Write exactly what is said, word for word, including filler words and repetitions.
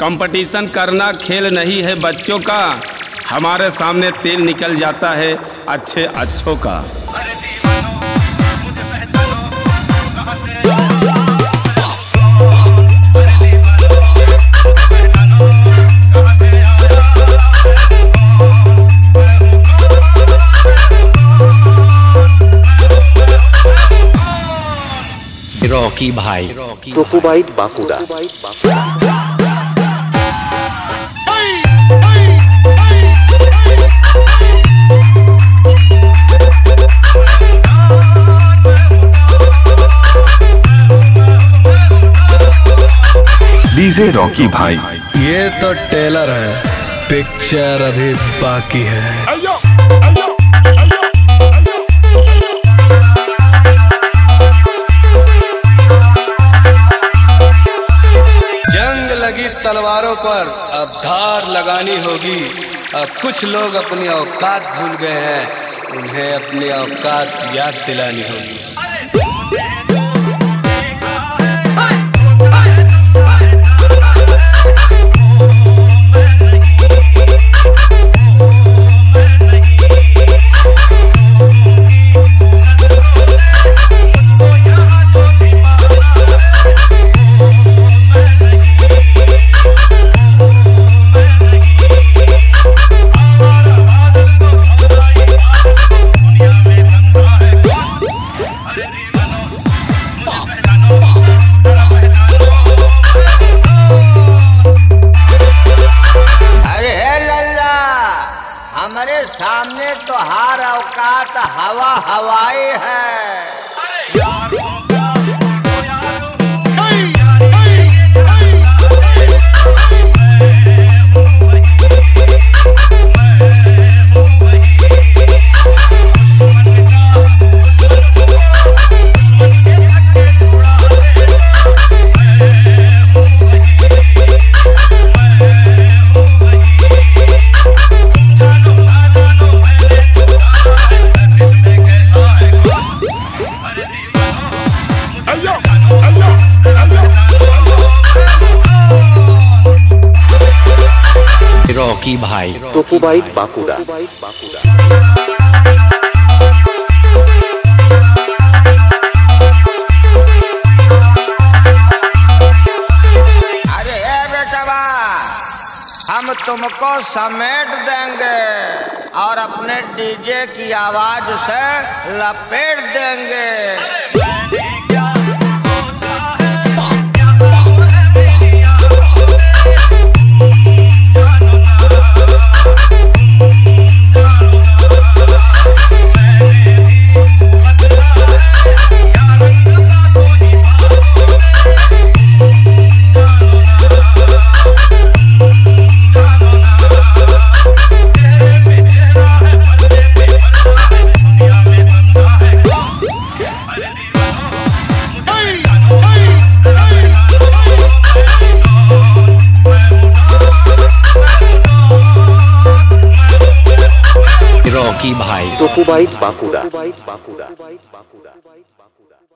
Competition करना खेल नहीं है बच्चों का, हमारे सामने तेल निकल जाता है अच्छे अच्छों का। रॉकी भाई टोकोबाइट बांकुड़ा। डीजे रॉकी भाई। ये तो टेलर है, पिक्चर अभी बाकी है। जंग लगी तलवारों पर, अब धार लगानी होगी। अब कुछ लोग अपनी औकात भूल गए हैं, उन्हें अपनी औकात याद दिलानी होगी। हमारे सामने तो हर औकात हवा हवाई है। रॉकी भाई टोकोबाइट बांकुड़ा। अरे ए बेटवा, हम तुमको समेट देंगे और अपने डीजे की आवाज से लपेट देंगे। रॉकी भाई टोकोबाइट बांकुड़ा।